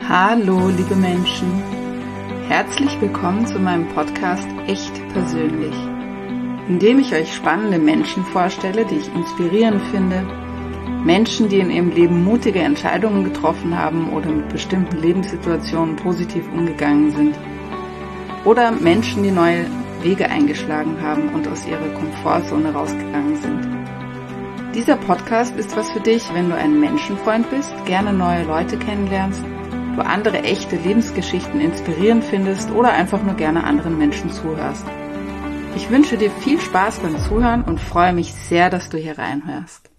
Hallo, liebe Menschen. Herzlich willkommen zu meinem Podcast Echt Persönlich, in dem ich euch spannende Menschen vorstelle, die ich inspirierend finde, Menschen, die in ihrem Leben mutige Entscheidungen getroffen haben oder mit bestimmten Lebenssituationen positiv umgegangen sind, oder Menschen, die neue Wege eingeschlagen haben und aus ihrer Komfortzone rausgegangen sind. Dieser Podcast ist was für dich, wenn du ein Menschenfreund bist, gerne neue Leute kennenlernst, du andere echte Lebensgeschichten inspirierend findest oder einfach nur gerne anderen Menschen zuhörst. Ich wünsche dir viel Spaß beim Zuhören und freue mich sehr, dass du hier reinhörst.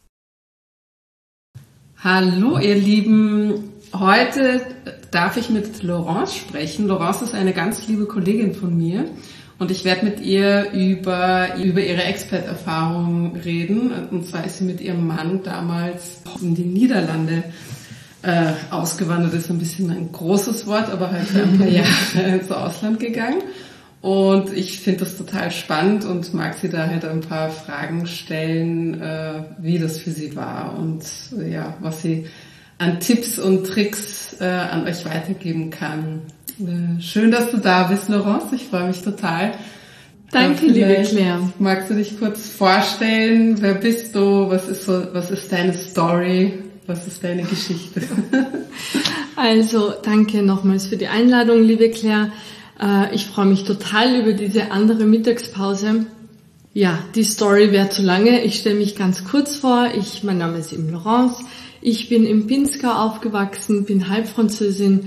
Hallo ihr Lieben, heute darf ich mit Laurence sprechen. Laurence ist eine ganz liebe Kollegin von mir und ich werde mit ihr über ihre Expat-Erfahrung reden. Und zwar ist sie mit ihrem Mann damals in die Niederlande ausgewandert, ist ein bisschen ein großes Wort, aber halt für ein paar Jahre ins Ausland gegangen. Und ich finde das total spannend und mag sie da halt ein paar Fragen stellen, wie das für sie war und ja, was sie an Tipps und Tricks an euch weitergeben kann. Schön, dass du da bist, Laurence. Ich freue mich total. Danke, liebe Claire. Magst du dich kurz vorstellen? Wer bist du? Was ist deine Story? Was ist deine Geschichte? Also, danke nochmals für die Einladung, liebe Claire. Ich freue mich total über diese andere Mittagspause. Ja, die Story wäre zu lange. Ich stelle mich ganz kurz vor. Mein Name ist eben Laurence. Ich bin im Pinzgau aufgewachsen, bin Halbfranzösin,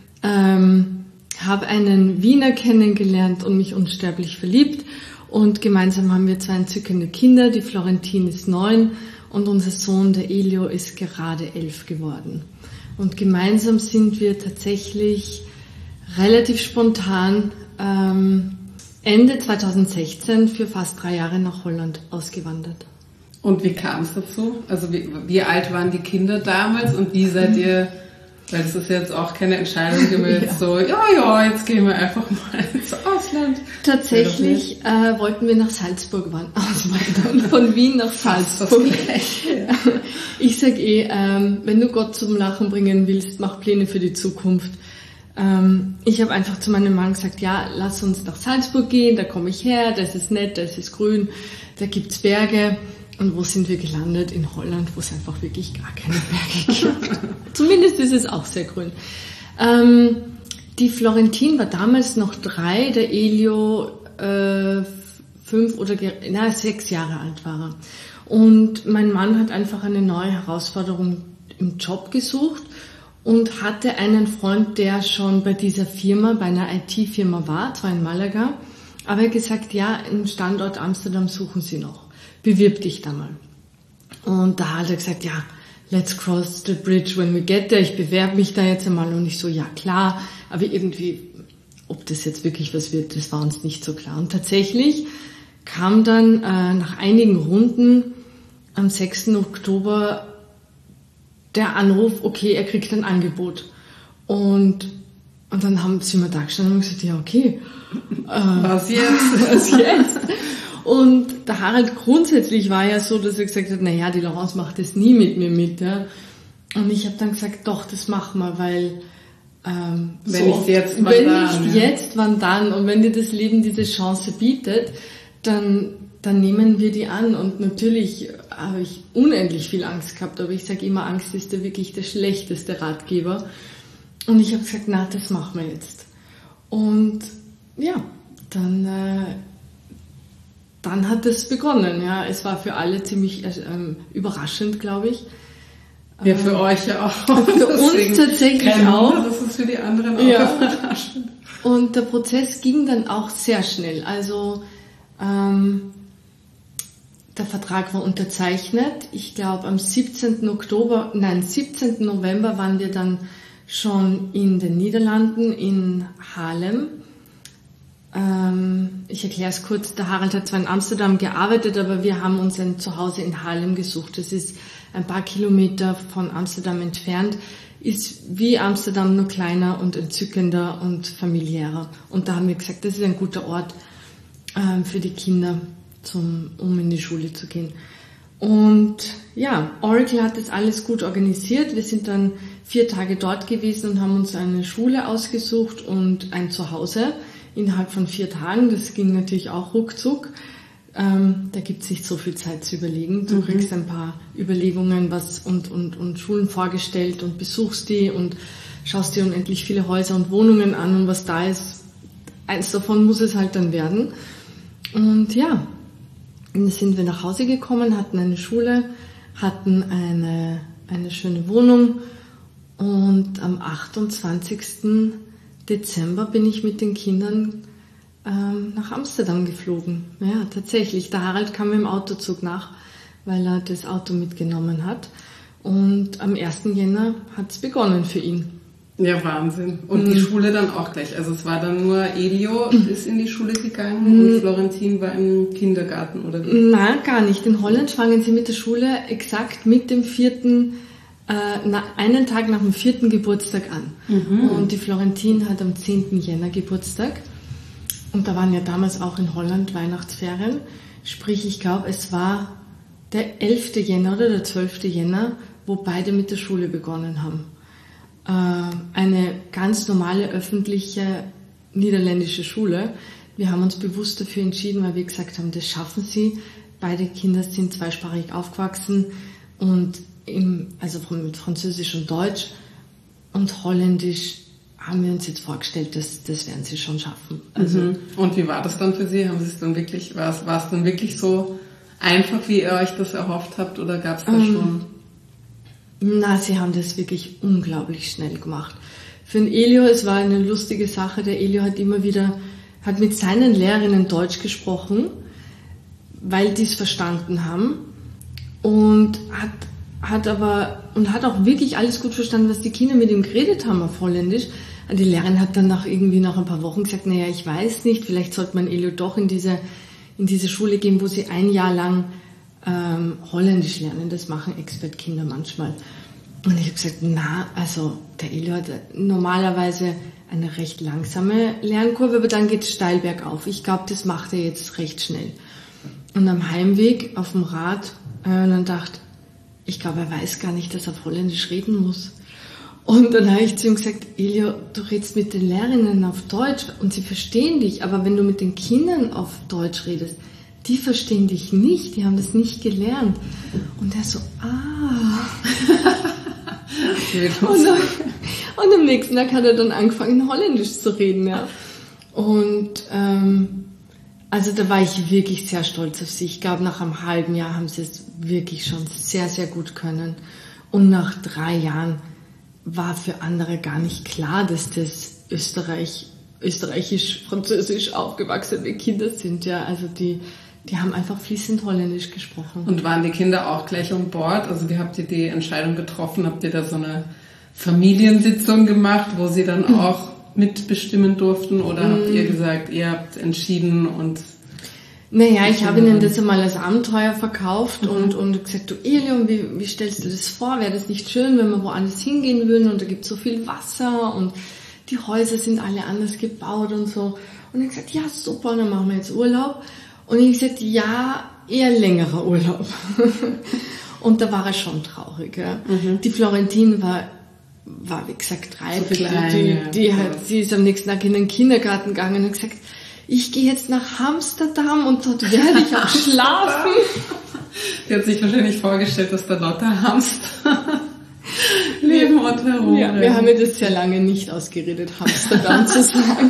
habe einen Wiener kennengelernt und mich unsterblich verliebt. Und gemeinsam haben wir 2 entzückende Kinder. Die Florentine ist 9 und unser Sohn, der Elio, ist gerade 11 geworden. Und gemeinsam sind wir tatsächlich relativ spontan Ende 2016 für fast 3 Jahre nach Holland ausgewandert. Und wie kam es dazu? Also wie alt waren die Kinder damals und wie seid ihr, weil das ist jetzt auch keine Entscheidung, die wir jetzt so, jetzt gehen wir einfach mal ins Ausland. Tatsächlich wollten wir nach Salzburg auswandern, von Wien nach Salzburg. Ich sag wenn du Gott zum Lachen bringen willst, mach Pläne für die Zukunft. Ich habe einfach zu meinem Mann gesagt, ja, lass uns nach Salzburg gehen, da komme ich her, das ist nett, das ist grün, da gibt's Berge. Und wo sind wir gelandet? In Holland, wo es einfach wirklich gar keine Berge gibt. Zumindest ist es auch sehr grün. Die Florentine war damals noch 3, der Elio 6 Jahre alt war er. Und mein Mann hat einfach eine neue Herausforderung im Job gesucht und hatte einen Freund, der schon bei dieser Firma, bei einer IT-Firma war, zwar in Malaga, aber er hat gesagt, ja, im Standort Amsterdam suchen sie noch. Bewirb dich da mal. Und da hat er gesagt, ja, let's cross the bridge when we get there. Ich bewerbe mich da jetzt einmal und ich so, ja klar, aber irgendwie, ob das jetzt wirklich was wird, das war uns nicht so klar. Und tatsächlich kam dann nach einigen Runden am 6. Oktober der Anruf, okay, er kriegt ein Angebot. Und dann sind wir da gestanden und gesagt, ja okay, was jetzt? Und der Harald grundsätzlich war ja so, dass er gesagt hat, naja, die Laurence macht das nie mit mir mit. Ja. Und ich habe dann gesagt, doch, das machen wir, weil wenn nicht jetzt, wann dann? Und wenn dir das Leben diese Chance bietet, dann nehmen wir die an. Und natürlich habe ich unendlich viel Angst gehabt, aber ich sage immer, Angst ist ja wirklich der schlechteste Ratgeber. Und ich habe gesagt, na, das machen wir jetzt. Und ja, dann hat es begonnen. Ja, es war für alle ziemlich überraschend, glaube ich. Ja, für euch ja auch. Für uns tatsächlich auch. Das ist für die anderen auch überraschend. Und der Prozess ging dann auch sehr schnell. Also der Vertrag war unterzeichnet. Ich glaube am 17. November waren wir dann schon in den Niederlanden, in Haarlem. Ich erkläre es kurz, der Harald hat zwar in Amsterdam gearbeitet, aber wir haben uns ein Zuhause in Haarlem gesucht. Das ist ein paar Kilometer von Amsterdam entfernt, ist wie Amsterdam nur kleiner und entzückender und familiärer. Und da haben wir gesagt, das ist ein guter Ort für die Kinder, um in die Schule zu gehen. Und ja, Oracle hat das alles gut organisiert. Wir sind dann 4 Tage dort gewesen und haben uns eine Schule ausgesucht und ein Zuhause innerhalb von 4 Tagen. Das ging natürlich auch ruckzuck. Da gibt es nicht so viel Zeit zu überlegen. Du kriegst ein paar Überlegungen und Schulen vorgestellt und besuchst die und schaust dir unendlich viele Häuser und Wohnungen an und was da ist, eins davon muss es halt dann werden. Und ja, dann sind wir nach Hause gekommen, hatten eine Schule, hatten eine schöne Wohnung und am 28. Dezember bin ich mit den Kindern nach Amsterdam geflogen. Ja, tatsächlich. Der Harald kam im Autozug nach, weil er das Auto mitgenommen hat. Und am 1. Jänner hat es begonnen für ihn. Ja, Wahnsinn. Und die Schule dann auch gleich. Also es war dann nur Elio ist in die Schule gegangen und Florentin war im Kindergarten, oder wie? Nein, gar nicht. In Holland fangen sie mit der Schule exakt mit dem 4., einen Tag nach dem 4. Geburtstag an. Und die Florentin hat am 10. Jänner Geburtstag. Und da waren ja damals auch in Holland Weihnachtsferien. Sprich, ich glaube, es war der 11. Jänner oder der 12. Jänner, wo beide mit der Schule begonnen haben. Eine ganz normale öffentliche niederländische Schule. Wir haben uns bewusst dafür entschieden, weil wir gesagt haben, das schaffen sie. Beide Kinder sind zweisprachig aufgewachsen und mit Französisch und Deutsch und Holländisch haben wir uns jetzt vorgestellt, das werden sie schon schaffen. Also Und wie war das dann für Sie? Haben Sie es dann wirklich, war es dann wirklich so einfach, wie ihr euch das erhofft habt, oder gab es da schon? Na, sie haben das wirklich unglaublich schnell gemacht. Für den Elio, es war eine lustige Sache, der Elio hat mit seinen Lehrerinnen Deutsch gesprochen, weil die es verstanden haben und hat auch wirklich alles gut verstanden, was die Kinder mit ihm geredet haben auf Holländisch. Die Lehrerin hat dann nach ein paar Wochen gesagt, naja, ich weiß nicht, vielleicht sollte man Elio doch in diese Schule gehen, wo sie 1 Jahr lang Holländisch lernen. Das machen Expertkinder manchmal. Und ich habe gesagt, der Elio hat normalerweise eine recht langsame Lernkurve, aber dann geht es steil bergauf. Ich glaube, das macht er jetzt recht schnell. Und am Heimweg auf dem Rad dann dachte ich glaube, er weiß gar nicht, dass er auf Holländisch reden muss. Und dann habe ich zu ihm gesagt, Elio, du redest mit den Lehrerinnen auf Deutsch und sie verstehen dich, aber wenn du mit den Kindern auf Deutsch redest, die verstehen dich nicht, die haben das nicht gelernt. Und er so, und am nächsten Tag hat er dann angefangen, Holländisch zu reden. Ja. Und also da war ich wirklich sehr stolz auf sie. Ich glaube, nach einem halben Jahr haben sie es wirklich schon sehr, sehr gut können. Und nach 3 Jahren war für andere gar nicht klar, dass das österreichisch-französisch aufgewachsene Kinder sind. Ja, also die haben einfach fließend Holländisch gesprochen. Und waren die Kinder auch gleich an Bord? Also wie habt ihr die Entscheidung getroffen? Habt ihr da so eine Familiensitzung gemacht, wo sie dann auch mitbestimmen durften? Oder habt ihr gesagt, ihr habt entschieden und... Naja, ich habe ihnen das einmal als Abenteuer verkauft und gesagt, du Elio, wie stellst du das vor? Wäre das nicht schön, wenn wir woanders hingehen würden und da gibt es so viel Wasser und die Häuser sind alle anders gebaut und so. Und er hat gesagt, ja super, dann machen wir jetzt Urlaub. Und ich gesagt, ja, eher längerer Urlaub. Und da war er schon traurig. Ja. Die Florentin war wie gesagt 3. So klein, sie ist am nächsten Tag in den Kindergarten gegangen und hat gesagt, ich gehe jetzt nach Amsterdam und dort werde ich auch schlafen. Die hat sich wahrscheinlich vorgestellt, dass da lauter Hamster leben rundherum. Ja, wir haben mir das sehr lange nicht ausgeredet, Amsterdam zu sagen.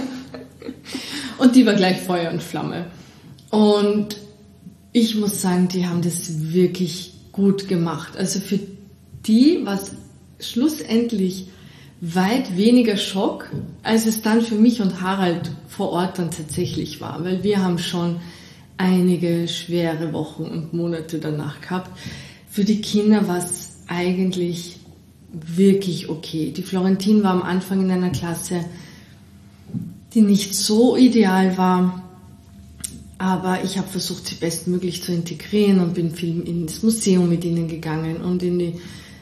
Und die war gleich Feuer und Flamme. Und ich muss sagen, die haben das wirklich gut gemacht. Also für die war es schlussendlich weit weniger Schock, als es dann für mich und Harald vor Ort dann tatsächlich war, weil wir haben schon einige schwere Wochen und Monate danach gehabt. Für die Kinder war es eigentlich wirklich okay. Die Florentin war am Anfang in einer Klasse, die nicht so ideal war, aber ich habe versucht, sie bestmöglich zu integrieren und bin viel ins Museum mit ihnen gegangen und in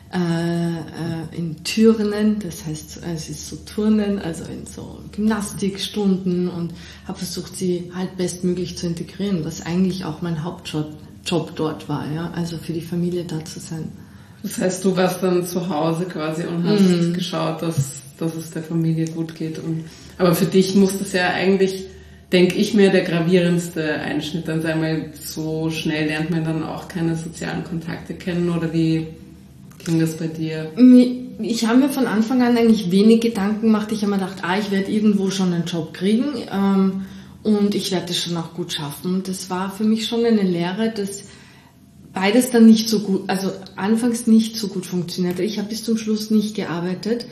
Turnen, das heißt, es ist so Turnen, also in so Gymnastikstunden und habe versucht, sie halt bestmöglich zu integrieren, was eigentlich auch mein Hauptjob Job dort war, ja, also für die Familie da zu sein. Das heißt, du warst dann zu Hause quasi und hast geschaut, dass es der Familie gut geht. Aber für dich muss das ja eigentlich, denke ich mir, der gravierendste Einschnitt dann sein, weil so schnell lernt man dann auch keine sozialen Kontakte kennen, oder wie ging das bei dir? Ich habe mir von Anfang an eigentlich wenig Gedanken gemacht. Ich habe mir gedacht, ich werde irgendwo schon einen Job kriegen und ich werde das schon auch gut schaffen. Und das war für mich schon eine Lehre, dass beides dann nicht so gut, also anfangs nicht so gut funktionierte. Ich habe bis zum Schluss nicht gearbeitet.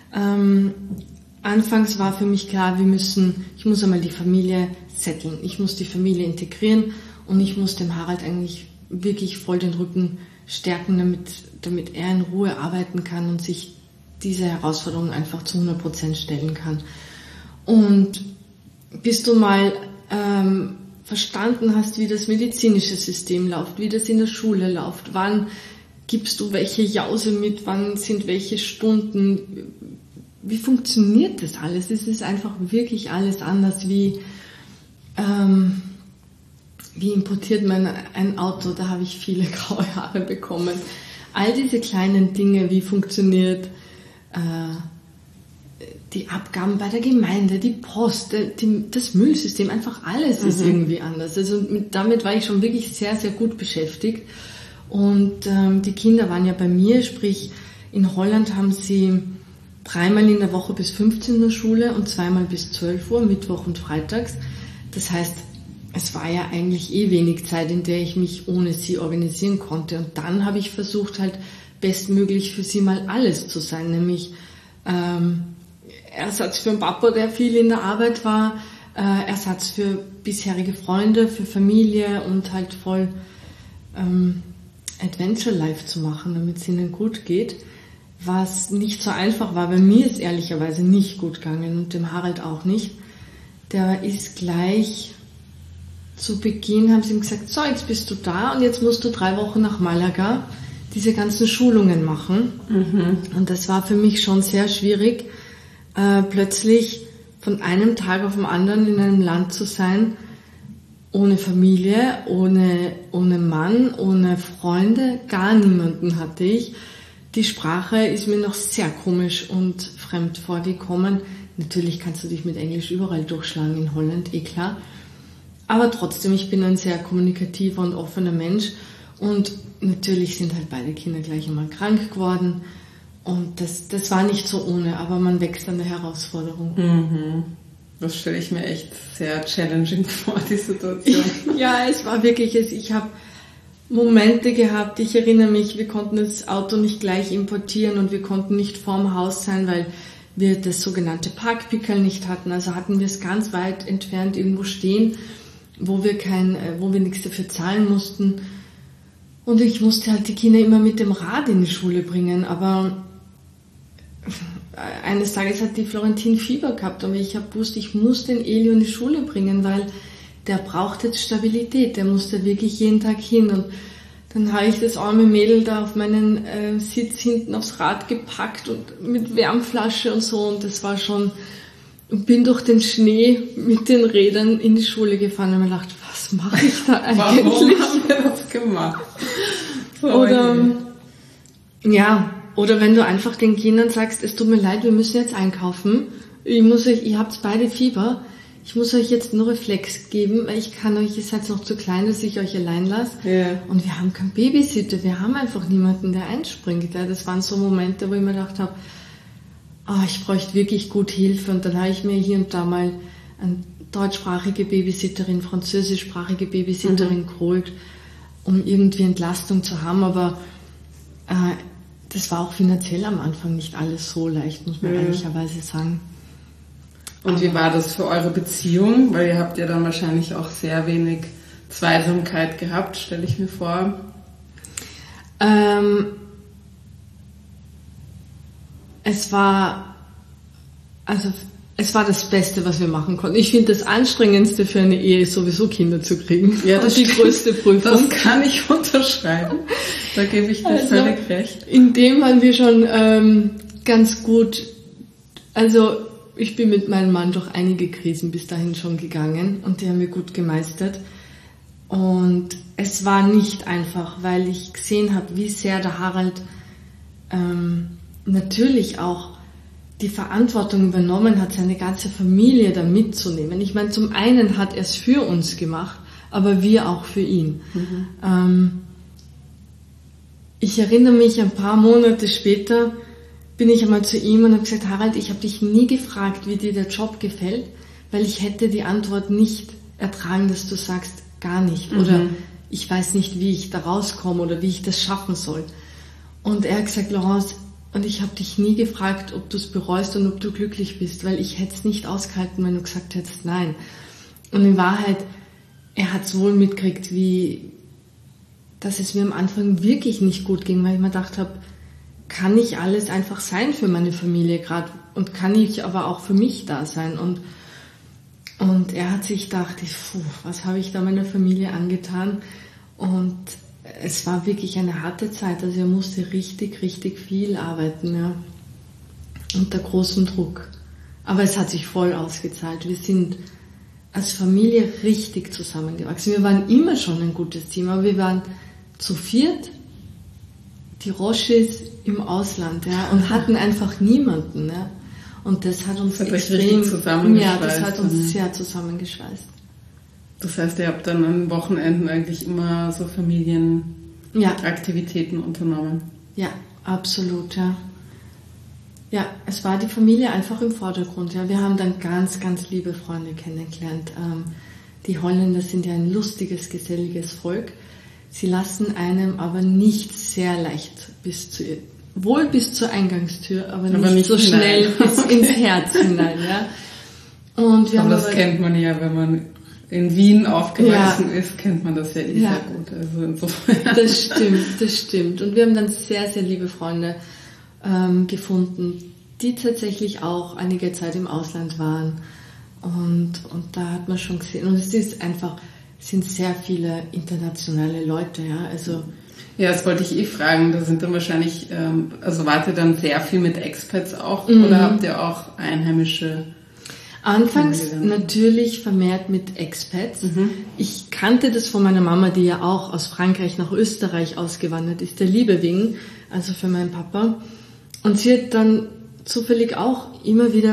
Anfangs war für mich klar, ich muss einmal die Familie setteln. Ich muss die Familie integrieren und ich muss dem Harald eigentlich wirklich voll den Rücken stärken, damit er in Ruhe arbeiten kann und sich diese Herausforderung einfach zu 100% stellen kann. Und bis du mal verstanden hast, wie das medizinische System läuft, wie das in der Schule läuft, wann gibst du welche Jause mit, wann sind welche Stunden, wie funktioniert das alles? Es ist einfach wirklich alles anders, wie importiert man ein Auto, da habe ich viele graue Haare bekommen. All diese kleinen Dinge, wie funktioniert die Abgaben bei der Gemeinde, die Post, das Müllsystem, einfach alles ist irgendwie anders. Also damit war ich schon wirklich sehr, sehr gut beschäftigt. Und die Kinder waren ja bei mir, sprich in Holland haben sie 3-mal in der Woche bis 15 in der Schule und 2-mal bis 12 Uhr, Mittwoch und Freitags. Das heißt, es war ja eigentlich wenig Zeit, in der ich mich ohne sie organisieren konnte. Und dann habe ich versucht, halt bestmöglich für sie mal alles zu sein, nämlich Ersatz für den Papa, der viel in der Arbeit war, Ersatz für bisherige Freunde, für Familie und halt voll Adventure Life zu machen, damit es ihnen gut geht, was nicht so einfach war. Bei mir ist ehrlicherweise nicht gut gegangen und dem Harald auch nicht. Der ist gleich zu Beginn, haben sie ihm gesagt, so, jetzt bist du da und jetzt musst du 3 Wochen nach Malaga diese ganzen Schulungen machen. Und das war für mich schon sehr schwierig, plötzlich von einem Tag auf den anderen in einem Land zu sein, ohne Familie, ohne Mann, ohne Freunde, gar niemanden hatte ich. Die Sprache ist mir noch sehr komisch und fremd vorgekommen. Natürlich kannst du dich mit Englisch überall durchschlagen in Holland, klar. Aber trotzdem, ich bin ein sehr kommunikativer und offener Mensch und natürlich sind halt beide Kinder gleich einmal krank geworden und das war nicht so ohne, aber man wächst an der Herausforderung. Das stelle ich mir echt sehr challenging vor, die Situation. Ja, es war wirklich, ich habe Momente gehabt, ich erinnere mich, wir konnten das Auto nicht gleich importieren und wir konnten nicht vorm Haus sein, weil wir das sogenannte Parkpickerl nicht hatten, also hatten wir es ganz weit entfernt irgendwo stehen, wo wir nichts dafür zahlen mussten. Und ich musste halt die Kinder immer mit dem Rad in die Schule bringen, aber eines Tages hat die Florentin Fieber gehabt und ich wusste, ich muss den Elio in die Schule bringen, weil der braucht jetzt Stabilität, der muss da wirklich jeden Tag hin. Und dann habe ich das arme Mädel da auf meinen Sitz hinten aufs Rad gepackt und mit Wärmflasche und so und das war schon, und bin durch den Schnee mit den Rädern in die Schule gefahren und mir gedacht, was mache ich da eigentlich? Warum haben wir das gemacht? Oder wenn du einfach den Kindern sagst, es tut mir leid, wir müssen jetzt einkaufen, ihr habt beide Fieber, ich muss euch jetzt nur Reflex geben, weil ihr seid noch zu klein, dass ich euch allein lasse. Yeah. Und wir haben keinen Babysitter, wir haben einfach niemanden, der einspringt. Das waren so Momente, wo ich mir gedacht habe, ich bräuchte wirklich gut Hilfe. Und dann habe ich mir hier und da mal eine deutschsprachige Babysitterin, französischsprachige Babysitterin geholt, um irgendwie Entlastung zu haben. Aber das war auch finanziell am Anfang nicht alles so leicht, muss man ehrlicherweise sagen. Und wie war das für eure Beziehung? Weil ihr habt ja dann wahrscheinlich auch sehr wenig Zweisamkeit gehabt, stelle ich mir vor. Es war das Beste, was wir machen konnten. Ich finde, das Anstrengendste für eine Ehe ist sowieso Kinder zu kriegen. Ja, das ist die größte Prüfung. Das kann ich unterschreiben. Da gebe ich dir völlig recht. In dem waren wir schon ganz gut. Also ich bin mit meinem Mann durch einige Krisen bis dahin schon gegangen und die haben wir gut gemeistert. Und es war nicht einfach, weil ich gesehen habe, wie sehr der Harald natürlich auch die Verantwortung übernommen hat, seine ganze Familie da mitzunehmen. Ich meine, zum einen hat er es für uns gemacht, aber wir auch für ihn. Ich erinnere mich, ein paar Monate später bin ich einmal zu ihm und habe gesagt, Harald, ich habe dich nie gefragt, wie dir der Job gefällt, weil ich hätte die Antwort nicht ertragen, dass du sagst, gar nicht. Oder ich weiß nicht, wie ich da rauskomme oder wie ich das schaffen soll. Und er hat gesagt, Laurence, und ich habe dich nie gefragt, ob du es bereust und ob du glücklich bist, weil ich hätte es nicht ausgehalten, wenn du gesagt hättest, nein. Und in Wahrheit, er hat es wohl mitgekriegt, dass es mir am Anfang wirklich nicht gut ging, weil ich mir gedacht habe, kann nicht alles einfach sein für meine Familie gerade und kann ich aber auch für mich da sein. Und er hat sich gedacht, was habe ich da meiner Familie angetan? Und es war wirklich eine harte Zeit, also er musste richtig, richtig viel arbeiten, ja, unter großem Druck. Aber es hat sich voll ausgezahlt. Wir sind als Familie richtig zusammengewachsen. Wir waren immer schon ein gutes Team, aber wir waren zu viert, die Roschis im Ausland, ja, und hatten einfach niemanden, ja. Und das hat uns extrem zusammengeschweißt. Ja, das hat uns sehr zusammengeschweißt. Das heißt, ihr habt dann an Wochenenden eigentlich immer so Familienaktivitäten unternommen? Ja, absolut, ja. Ja, es war die Familie einfach im Vordergrund. Ja, wir haben dann ganz, ganz liebe Freunde kennengelernt. Die Holländer sind ja ein lustiges, geselliges Volk. Sie lassen einem aber nicht sehr leicht bis zur Eingangstür, aber nicht so schnell bis ins Herz hinein. Ja. Und wir aber das kennt man ja, wenn man in Wien aufgewachsen ist, kennt man das ja sehr gut. Also insofern. Das stimmt. Und wir haben dann sehr, sehr liebe Freunde gefunden, die tatsächlich auch einige Zeit im Ausland waren. Und da hat man schon gesehen, und es sind sehr viele internationale Leute, ja, also. Ja, das wollte ich fragen, da sind dann wahrscheinlich, also wart ihr dann sehr viel mit Expats auch, oder habt ihr auch Einheimische? Anfangs natürlich vermehrt mit Expats. Ich kannte das von meiner Mama, die ja auch aus Frankreich nach Österreich ausgewandert ist, der liebe Wing, also für meinen Papa. Und sie hat dann zufällig auch immer wieder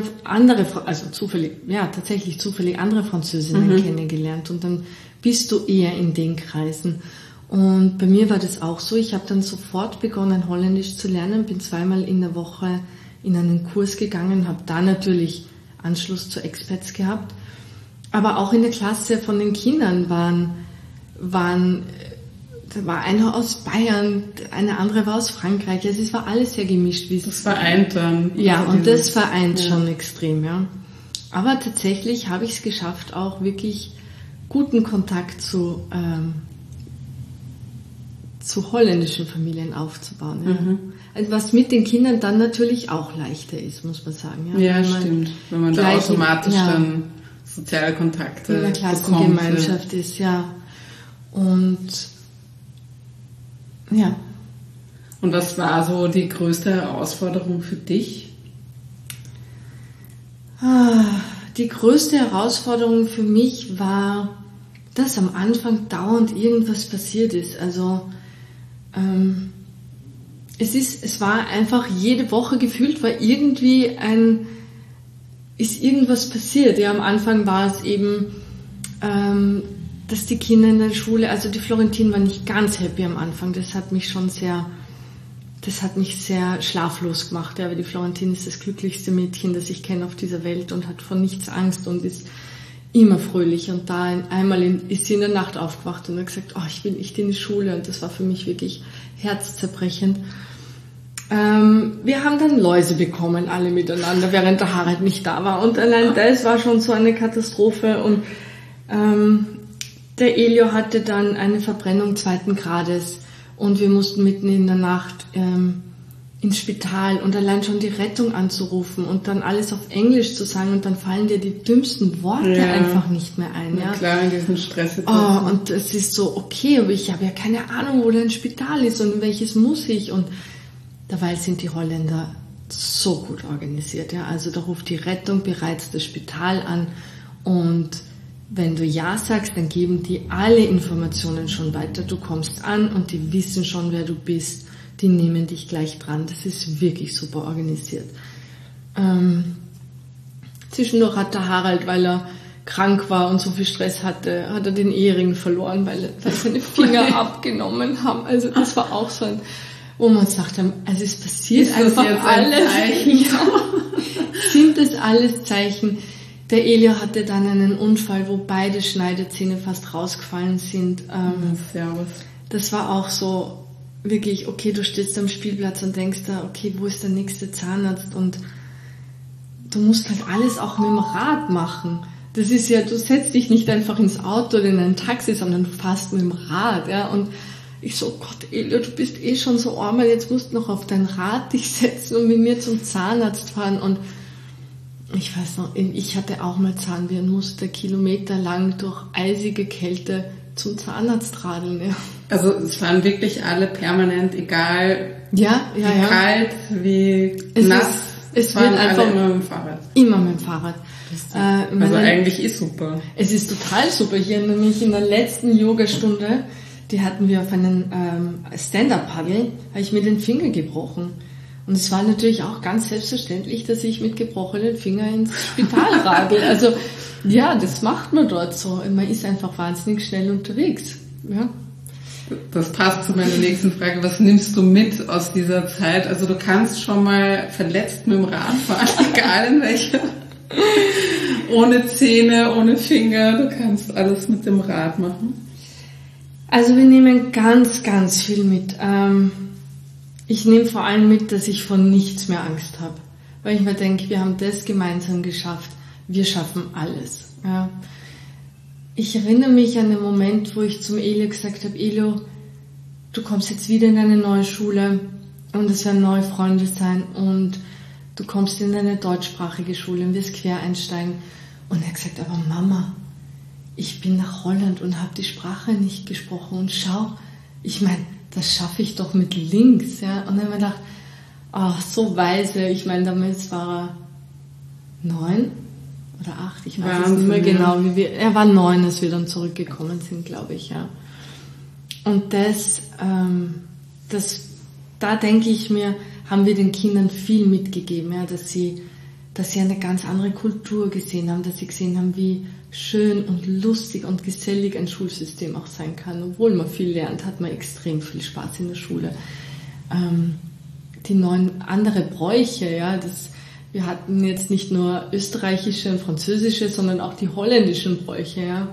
tatsächlich zufällig andere Französinnen kennengelernt. Und dann bist du eher in den Kreisen. Und bei mir war das auch so. Ich habe dann sofort begonnen, Holländisch zu lernen, bin 2-mal in der Woche in einen Kurs gegangen, habe da natürlich Anschluss zu Expats gehabt. Aber auch in der Klasse von den Kindern da war einer aus Bayern, eine andere war aus Frankreich. Also es war alles sehr gemischt. Das vereint dann. Ja, und das vereint schon extrem, ja. Aber tatsächlich habe ich es geschafft, auch wirklich guten Kontakt zu holländischen Familien aufzubauen. Ja. Also was mit den Kindern dann natürlich auch leichter ist, muss man sagen. Ja, stimmt. Wenn man da automatisch dann soziale Kontakte in der Klassengemeinschaft ist, ja. Und ja. Und was war so die größte Herausforderung für dich? Die größte Herausforderung für mich war, dass am Anfang dauernd irgendwas passiert ist. Also es war einfach jede Woche gefühlt, ist irgendwas passiert. Ja, am Anfang war es eben, dass die Kinder in der Schule, also die Florentin war nicht ganz happy am Anfang. Das hat mich sehr schlaflos gemacht. Ja, weil die Florentin ist das glücklichste Mädchen, das ich kenne auf dieser Welt und hat vor nichts Angst und ist immer fröhlich. Und da einmal ist sie in der Nacht aufgewacht und hat gesagt, ich will nicht in die Schule. Und das war für mich wirklich herzzerbrechend. Wir haben dann Läuse bekommen, alle miteinander, während der Harald nicht da war. Und allein das war schon so eine Katastrophe. Und der Elio hatte dann eine Verbrennung 2. Grades und wir mussten mitten in der Nacht ins Spital und allein schon die Rettung anzurufen und dann alles auf Englisch zu sagen und dann fallen dir die dümmsten Worte einfach nicht mehr ein. Ja, klar, in diesen Stress. Und es ist so, okay, aber ich habe ja keine Ahnung, wo dein Spital ist und in welches muss ich. Und dabei sind die Holländer so gut organisiert. Ja, also da ruft die Rettung bereits das Spital an und wenn du Ja sagst, dann geben die alle Informationen schon weiter. Du kommst an und die wissen schon, wer du bist. Die nehmen dich gleich dran. Das ist wirklich super organisiert. Zwischendurch hat der Harald, weil er krank war und so viel Stress hatte, hat er den Ehering verloren, weil seine Finger abgenommen haben. Also das war auch so ein, wo man sagt, also es passiert ist einfach das jetzt alles. Ein Zeichen? Ja. Sind das alles Zeichen? Der Elio hatte dann einen Unfall, wo beide Schneidezähne fast rausgefallen sind. Servus. Das war auch so wirklich, okay, du stehst am Spielplatz und denkst da, okay, wo ist der nächste Zahnarzt? Und du musst halt alles auch mit dem Rad machen. Das ist ja, du setzt dich nicht einfach ins Auto oder in ein Taxi, sondern du fährst mit dem Rad, ja. Und ich so, Gott, Elio, du bist eh schon so arm, jetzt musst du noch auf dein Rad dich setzen und mit mir zum Zahnarzt fahren. Und ich weiß noch, ich hatte auch mal Zahnweh und musste kilometerlang durch eisige Kälte zum Zahnarzt radeln, ja. Also es waren wirklich alle permanent, egal wie kalt, wie nass. Es waren wird einfach alle immer mit dem Fahrrad. Immer mit dem Fahrrad. Also eigentlich ist super. Es ist total super. Ich erinnere mich in der letzten Yogastunde, die hatten wir auf einem Stand-Up-Paddle, habe ich mir den Finger gebrochen. Und es war natürlich auch ganz selbstverständlich, dass ich mit gebrochenen Fingern ins Spital radel. Also ja, das macht man dort so. Man ist einfach wahnsinnig schnell unterwegs. Ja. Das passt zu meiner nächsten Frage. Was nimmst du mit aus dieser Zeit? Also du kannst schon mal verletzt mit dem Rad fahren, egal in welcher. Ohne Zähne, ohne Finger. Du kannst alles mit dem Rad machen. Also wir nehmen ganz, ganz viel mit. Ich nehme vor allem mit, dass ich vor nichts mehr Angst habe. Weil ich mir denke, wir haben das gemeinsam geschafft. Wir schaffen alles. Ja. Ich erinnere mich an den Moment, wo ich zum Elio gesagt habe, Elio, du kommst jetzt wieder in eine neue Schule und es werden neue Freunde sein und du kommst in eine deutschsprachige Schule und wirst quer einsteigen. Und er hat gesagt, aber Mama, ich bin nach Holland und habe die Sprache nicht gesprochen und schau, ich meine, das schaffe ich doch mit links. Ja? Und dann habe ich mir gedacht, ach, so weise, ich meine, damals war er 9 oder 8, ich weiß es nicht mehr genau, er war 9, als wir dann zurückgekommen sind, glaube ich, ja. Und da denke ich mir, haben wir den Kindern viel mitgegeben, ja, dass sie eine ganz andere Kultur gesehen haben, dass sie gesehen haben, wie schön und lustig und gesellig ein Schulsystem auch sein kann. Obwohl man viel lernt, hat man extrem viel Spaß in der Schule. Die neuen andere Bräuche, ja, wir hatten jetzt nicht nur österreichische und französische, sondern auch die holländischen Bräuche, ja.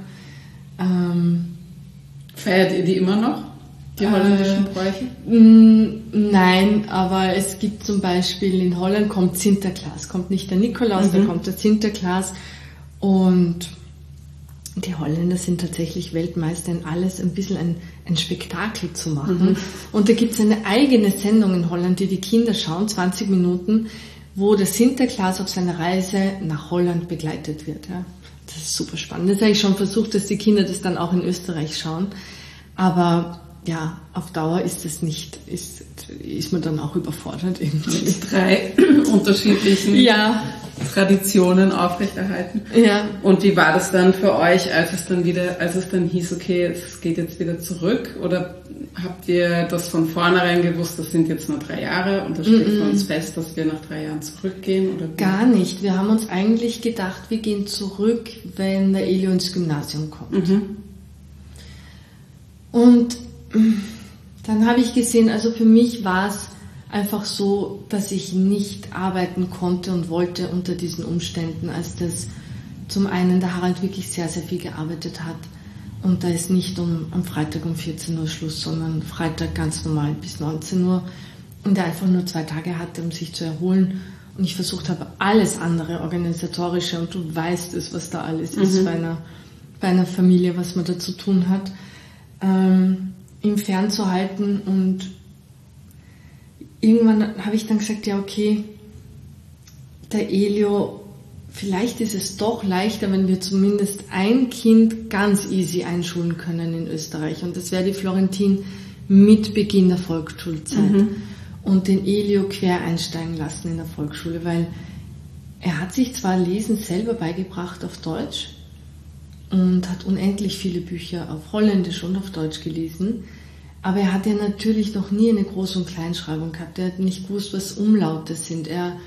Feiert ihr die immer noch, die holländischen Bräuche? Nein, aber es gibt zum Beispiel, in Holland kommt Sinterklaas, kommt nicht der Nikolaus, da kommt der Sinterklaas und die Holländer sind tatsächlich Weltmeister in alles, ein bisschen ein Spektakel zu machen. Und da gibt es eine eigene Sendung in Holland, die Kinder schauen, 20 Minuten, wo der Sinterklaas auf seiner Reise nach Holland begleitet wird. Ja. Das ist super spannend. Das habe ich schon versucht, dass die Kinder das dann auch in Österreich schauen. Aber ja, auf Dauer ist es nicht, ist man dann auch überfordert irgendwie. Mit 3 unterschiedlichen Traditionen aufrechterhalten. Ja. Und wie war das dann für euch, als es dann hieß, okay, es geht jetzt wieder zurück? Oder habt ihr das von vornherein gewusst, das sind jetzt nur 3 Jahre und das steht für uns fest, dass wir nach 3 Jahren zurückgehen? Oder gar nicht. Wir haben uns eigentlich gedacht, wir gehen zurück, wenn der Elio ins Gymnasium kommt. Und dann habe ich gesehen, also für mich war es einfach so, dass ich nicht arbeiten konnte und wollte unter diesen Umständen, als das zum einen der Harald wirklich sehr, sehr viel gearbeitet hat. Und da ist nicht am Freitag um 14 Uhr Schluss, sondern Freitag ganz normal bis 19 Uhr. Und er einfach nur 2 Tage hatte, um sich zu erholen. Und ich versucht habe, alles andere organisatorische, und du weißt es, was da alles ist bei einer Familie, was man da zu tun hat, ihm fernzuhalten. Und irgendwann habe ich dann gesagt, ja okay, der Elio, vielleicht ist es doch leichter, wenn wir zumindest ein Kind ganz easy einschulen können in Österreich. Und das wäre die Florentin mit Beginn der Volksschulzeit. Und den Elio quer einsteigen lassen in der Volksschule, weil er hat sich zwar Lesen selber beigebracht auf Deutsch und hat unendlich viele Bücher auf Holländisch und auf Deutsch gelesen. Aber er hat ja natürlich noch nie eine Groß- und Kleinschreibung gehabt. Er hat nicht gewusst, was Umlaute sind.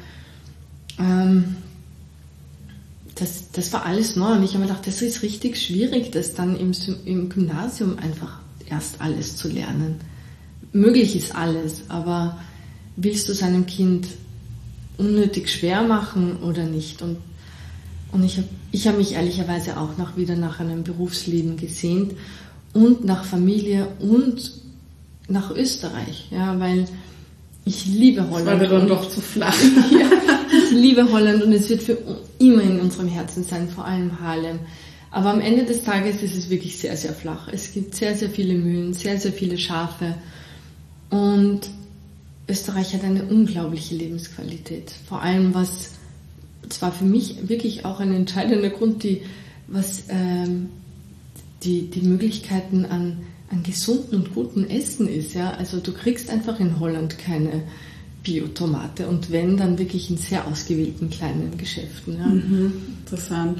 Das war alles neu. Und ich habe mir gedacht, das ist richtig schwierig, das dann im Gymnasium einfach erst alles zu lernen. Möglich ist alles, aber willst du seinem Kind unnötig schwer machen oder nicht? Und ich habe mich ehrlicherweise auch wieder nach einem Berufsleben gesehnt und nach Familie und nach Österreich, ja, weil ich liebe Holland. Das war mir dann doch zu flach. Ja, ich liebe Holland und es wird für immer in unserem Herzen sein, vor allem Haarlem. Aber am Ende des Tages ist es wirklich sehr, sehr flach. Es gibt sehr, sehr viele Mühlen, sehr, sehr viele Schafe und Österreich hat eine unglaubliche Lebensqualität. Vor allem was, zwar für mich wirklich auch ein entscheidender Grund, die Möglichkeiten an gesunden und gutem Essen ist. Ja? Also du kriegst einfach in Holland keine Biotomate und wenn, dann wirklich in sehr ausgewählten kleinen Geschäften. Ja? Interessant.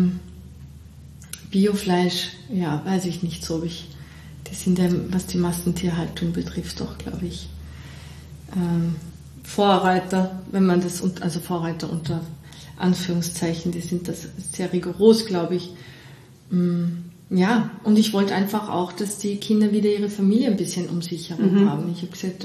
Biofleisch, ja, weiß ich nicht so, die sind ja, was die Massentierhaltung betrifft, doch, glaube ich, Vorreiter, wenn man das, also Vorreiter unter Anführungszeichen, die sind das sehr rigoros, glaube ich. Ja, und ich wollte einfach auch, dass die Kinder wieder ihre Familie ein bisschen um sich herum haben. Ich habe gesagt,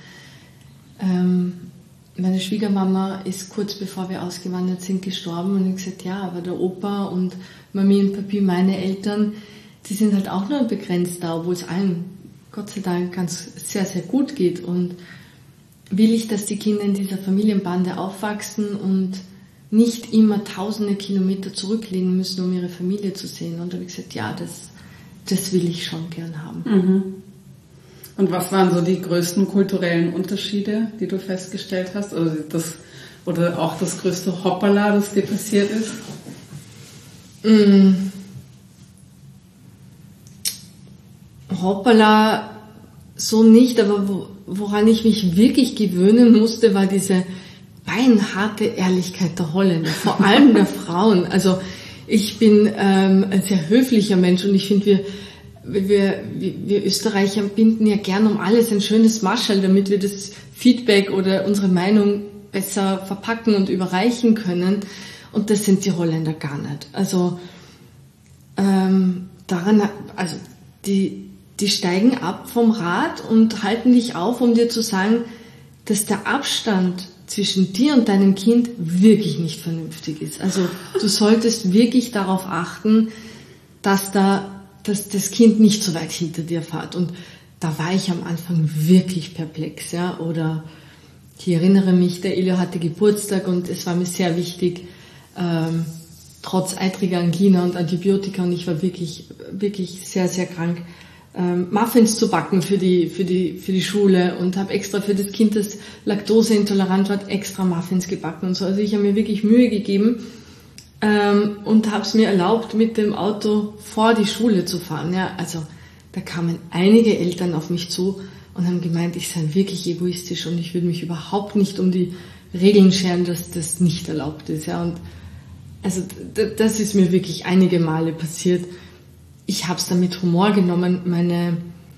meine Schwiegermama ist kurz bevor wir ausgewandert sind gestorben und ich habe gesagt, ja, aber der Opa und Mami und Papi, meine Eltern, die sind halt auch nur begrenzt da, obwohl es allen Gott sei Dank ganz sehr, sehr gut geht. Und will ich, dass die Kinder in dieser Familienbande aufwachsen und nicht immer tausende Kilometer zurücklegen müssen, um ihre Familie zu sehen. Und da habe ich gesagt, ja, das will ich schon gern haben. Und was waren so die größten kulturellen Unterschiede, die du festgestellt hast? Oder auch das größte Hoppala, das dir passiert ist? Hoppala, so nicht, aber woran ich mich wirklich gewöhnen musste, war diese beinharte Ehrlichkeit der Holländer, vor allem der Frauen. Also ich bin ein sehr höflicher Mensch und ich finde, wir Österreicher binden ja gern um alles ein schönes Marschall, damit wir das Feedback oder unsere Meinung besser verpacken und überreichen können. Und das sind die Holländer gar nicht. Also die steigen ab vom Rad und halten dich auf, um dir zu sagen, dass der Abstand zwischen dir und deinem Kind wirklich nicht vernünftig ist. Also du solltest wirklich darauf achten, dass das Kind nicht so weit hinter dir fährt. Und da war ich am Anfang wirklich perplex. Ja? Oder ich erinnere mich, der Elio hatte Geburtstag und es war mir sehr wichtig, trotz eitriger Angina und Antibiotika, und ich war wirklich, wirklich sehr, sehr krank, Muffins zu backen für die Schule und habe extra für das Kind, das laktoseintolerant war, extra Muffins gebacken und so. Also ich habe mir wirklich Mühe gegeben und habe es mir erlaubt, mit dem Auto vor die Schule zu fahren. Ja, also da kamen einige Eltern auf mich zu und haben gemeint, ich sei wirklich egoistisch und ich würde mich überhaupt nicht um die Regeln scheren, dass das nicht erlaubt ist. Ja, und also das ist mir wirklich einige Male passiert. Ich habe es dann mit Humor genommen. Meine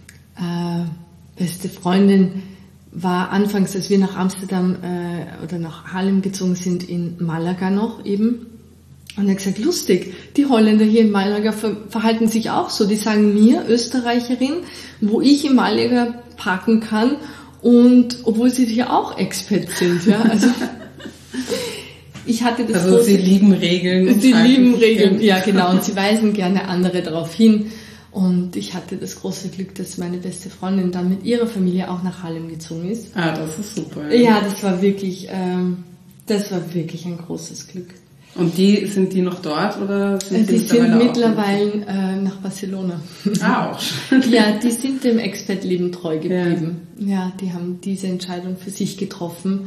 beste Freundin war anfangs, als wir nach Amsterdam oder nach Haarlem gezogen sind, in Malaga noch eben. Und er hat gesagt, lustig, die Holländer hier in Malaga verhalten sich auch so. Die sagen mir, Österreicherin, wo ich in Malaga parken kann, und obwohl sie hier auch Expat sind. Ja, also ich hatte das also sie lieben Regeln. Sie lieben Regeln, ja genau, und sie weisen gerne andere darauf hin. Und ich hatte das große Glück, dass meine beste Freundin dann mit ihrer Familie auch nach Haarlem gezogen ist. Ah, das ist super. Ja, das war wirklich ein großes Glück. Und sind die noch dort oder sind die mittlerweile nach Barcelona? Ah, auch schön. Ja, die sind dem Expat-Leben treu geblieben. Ja, die haben diese Entscheidung für sich getroffen,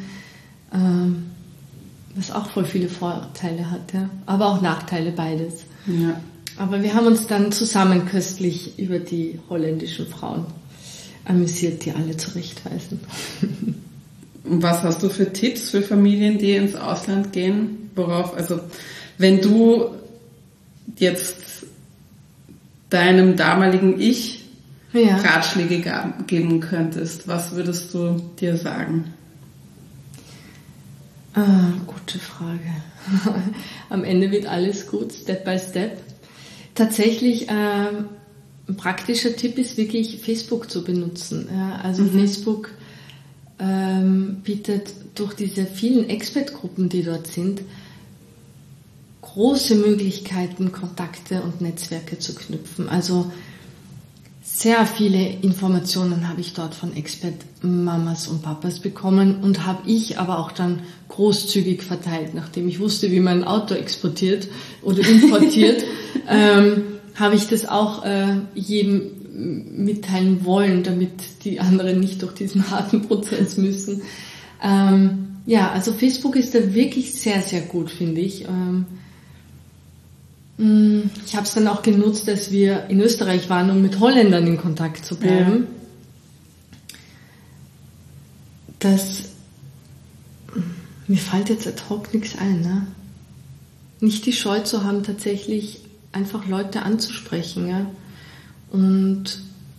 was auch voll viele Vorteile hat, ja. Aber auch Nachteile, beides. Ja. Aber wir haben uns dann zusammen köstlich über die holländischen Frauen amüsiert, die alle zurechtweisen. Und was hast du für Tipps für Familien, die ins Ausland gehen? Worauf, also wenn du jetzt deinem damaligen Ich Ratschläge geben könntest, was würdest du dir sagen? Gute Frage. Am Ende wird alles gut, Step by Step. Tatsächlich, ein praktischer Tipp ist wirklich, Facebook zu benutzen. Ja, also Facebook bietet durch diese vielen Expat-Gruppen, die dort sind, große Möglichkeiten, Kontakte und Netzwerke zu knüpfen. Also sehr viele Informationen habe ich dort von Expat-Mamas und Papas bekommen und habe ich aber auch dann großzügig verteilt. Nachdem ich wusste, wie man ein Auto exportiert oder importiert, habe ich das auch jedem mitteilen wollen, damit die anderen nicht durch diesen harten Prozess müssen. Also Facebook ist da wirklich sehr, sehr gut, finde ich. Ich habe es dann auch genutzt, dass wir in Österreich waren, um mit Holländern in Kontakt zu bleiben. Ja. Mir fällt jetzt ad hoc nichts ein. Ne? Nicht die Scheu zu haben, tatsächlich einfach Leute anzusprechen. Ja? Und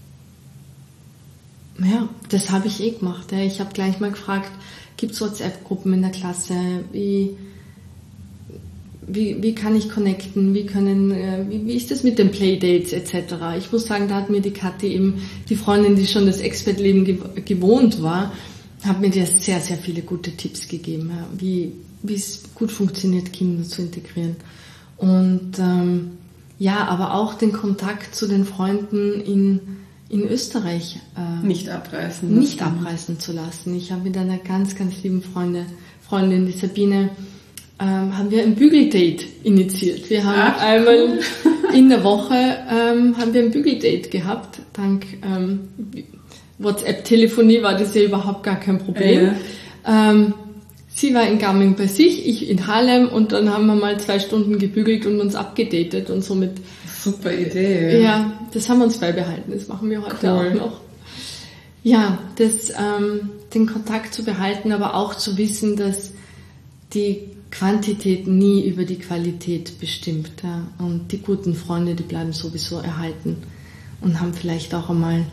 ja, das habe ich gemacht. Ja? Ich habe gleich mal gefragt, gibt es WhatsApp-Gruppen in der Klasse? Wie kann ich connecten, wie ist das mit den Playdates etc. Ich muss sagen, da hat mir die Kathi eben, die Freundin, die schon das Expat-Leben gewohnt war, hat mir da sehr, sehr viele gute Tipps gegeben, ja, wie es gut funktioniert, Kinder zu integrieren. Und aber auch den Kontakt zu den Freunden in Österreich nicht abreißen zu lassen. Ich habe mit einer ganz, ganz lieben Freundin, die Sabine, haben wir ein Bügeldate initiiert. Wir haben einmal in der Woche haben wir ein Bügeldate gehabt. Dank WhatsApp-Telefonie war das ja überhaupt gar kein Problem. Sie war in Gamming bei sich, ich in Haarlem und dann haben wir mal 2 Stunden gebügelt und uns abgedatet und somit. Super Idee. Ja, das haben wir uns beibehalten. Das machen wir heute auch noch. Ja, den Kontakt zu behalten, aber auch zu wissen, dass die Quantität nie über die Qualität bestimmt. Ja. Und die guten Freunde, die bleiben sowieso erhalten und haben vielleicht auch einmal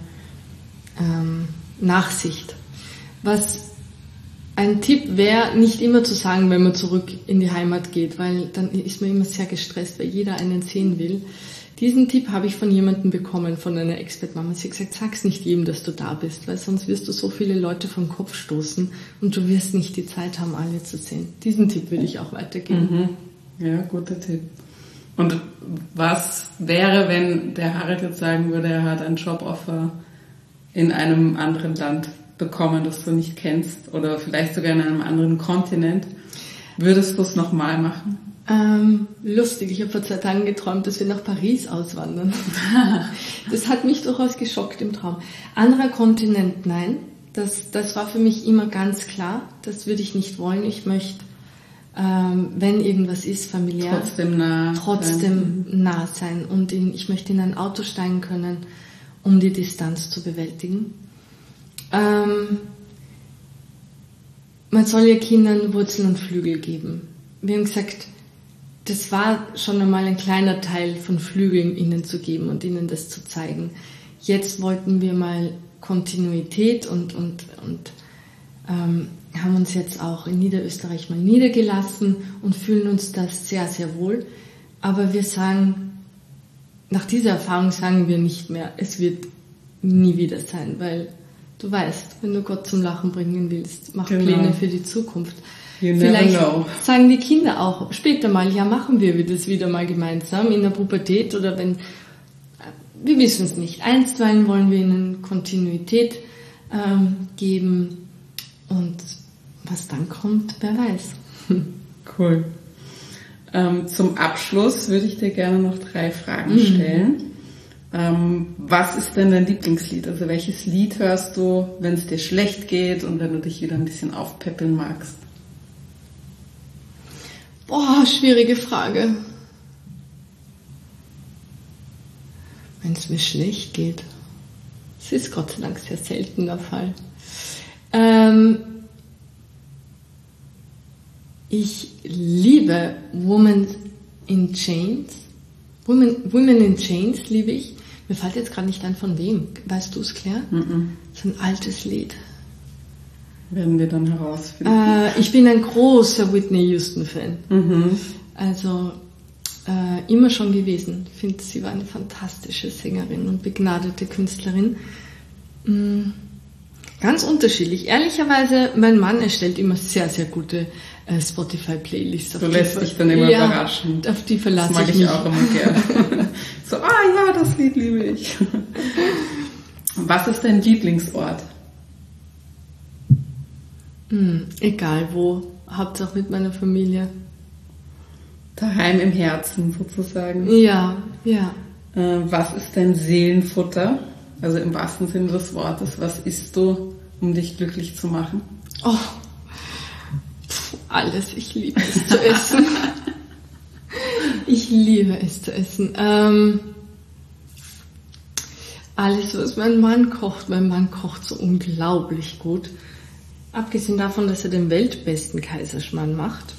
Nachsicht. Was ein Tipp wäre, nicht immer zu sagen, wenn man zurück in die Heimat geht, weil dann ist man immer sehr gestresst, weil jeder einen sehen will. Diesen Tipp habe ich von jemandem bekommen, von einer Expat-Mama. Sie hat gesagt, sag's nicht jedem, dass du da bist, weil sonst wirst du so viele Leute vom Kopf stoßen und du wirst nicht die Zeit haben, alle zu sehen. Diesen Tipp würde ich auch weitergeben. Ja, guter Tipp. Und was wäre, wenn der Harald jetzt sagen würde, er hat ein Joboffer in einem anderen Land bekommen, das du nicht kennst oder vielleicht sogar in einem anderen Kontinent? Würdest du es nochmal machen? Lustig, ich habe vor 2 Tagen geträumt, dass wir nach Paris auswandern. Das hat mich durchaus geschockt im Traum. Anderer Kontinent, nein. Das war für mich immer ganz klar. Das würde ich nicht wollen. Ich möchte, wenn irgendwas ist, familiär, trotzdem nah sein. Und ich möchte in ein Auto steigen können, um die Distanz zu bewältigen. Man soll ja Kindern Wurzeln und Flügel geben. Wir haben gesagt, das war schon einmal ein kleiner Teil von Flügeln ihnen zu geben und ihnen das zu zeigen. Jetzt wollten wir mal Kontinuität und haben uns jetzt auch in Niederösterreich mal niedergelassen und fühlen uns da sehr, sehr wohl. Aber wir sagen, nach dieser Erfahrung sagen wir nicht mehr, es wird nie wieder sein, weil du weißt, wenn du Gott zum Lachen bringen willst, mach Pläne für die Zukunft. Vielleicht sagen die Kinder auch später mal, ja, machen wir das wieder mal gemeinsam in der Pubertät oder wenn, wir wissen es nicht. Einstweilen wollen wir ihnen Kontinuität geben und was dann kommt, wer weiß. Cool. Zum Abschluss würde ich dir gerne noch 3 Fragen stellen. Was ist denn dein Lieblingslied? Also welches Lied hörst du, wenn es dir schlecht geht und wenn du dich wieder ein bisschen aufpäppeln magst? Boah, schwierige Frage. Wenn es mir schlecht geht. Das ist Gott sei Dank sehr selten der Fall. Ich liebe Women in Chains liebe ich. Mir fällt jetzt gerade nicht ein, von wem. Weißt du es, Claire? So ein altes Lied. Werden wir dann herausfinden. Ich bin ein großer Whitney Houston-Fan. Also immer schon gewesen. Ich finde, sie war eine fantastische Sängerin und begnadete Künstlerin. Ganz unterschiedlich. Ehrlicherweise, mein Mann erstellt immer sehr, sehr gute Spotify-Playlists. Du lässt dich dann immer überraschen. Auf die verlasse ich mich. Das mag ich auch immer gerne. So, ja, das Lied liebe ich. Was ist dein Lieblingsort? Egal wo. Hauptsache mit meiner Familie. Daheim im Herzen sozusagen. Ja. Was ist dein Seelenfutter? Also im wahrsten Sinne des Wortes. Was isst du, um dich glücklich zu machen? Oh, alles. Ich liebe es zu essen. Ich liebe es zu essen. Alles, was mein Mann kocht. Mein Mann kocht so unglaublich gut. Abgesehen davon, dass er den weltbesten Kaiserschmarrn macht,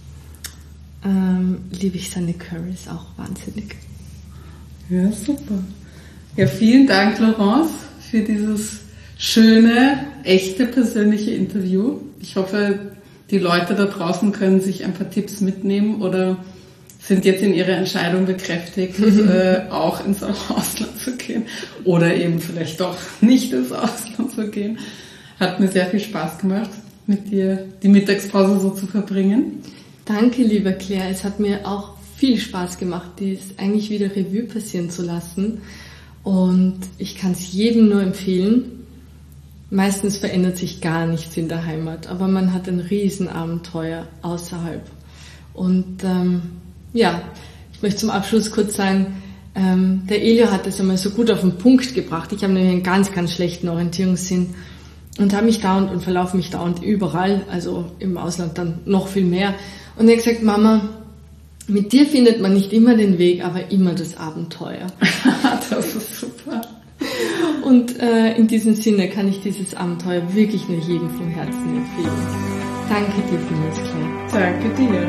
liebe ich seine Currys auch wahnsinnig. Ja, super. Ja, vielen Dank, Laurence, für dieses schöne, echte, persönliche Interview. Ich hoffe, die Leute da draußen können sich ein paar Tipps mitnehmen oder sind jetzt in ihrer Entscheidung bekräftigt, auch ins Ausland zu gehen oder eben vielleicht doch nicht ins Ausland zu gehen. Hat mir sehr viel Spaß gemacht, mit dir die Mittagspause so zu verbringen. Danke, lieber Claire. Es hat mir auch viel Spaß gemacht, dies eigentlich wieder Revue passieren zu lassen. Und ich kann es jedem nur empfehlen. Meistens verändert sich gar nichts in der Heimat, aber man hat ein Riesenabenteuer außerhalb. Und ich möchte zum Abschluss kurz sagen, der Elio hat es einmal so gut auf den Punkt gebracht. Ich habe nämlich einen ganz, ganz schlechten Orientierungssinn und habe mich dauernd und verlaufe mich dauernd überall, also im Ausland dann noch viel mehr. Und er hat gesagt, Mama, mit dir findet man nicht immer den Weg, aber immer das Abenteuer. Das ist super. Und in diesem Sinne kann ich dieses Abenteuer wirklich nur jedem vom Herzen empfehlen. Danke dir vielmals, Claire. Danke dir.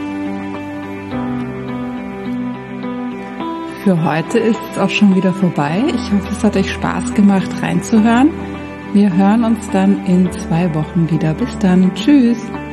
Für heute ist es auch schon wieder vorbei. Ich hoffe, es hat euch Spaß gemacht, reinzuhören. Wir hören uns dann in 2 Wochen wieder. Bis dann. Tschüss.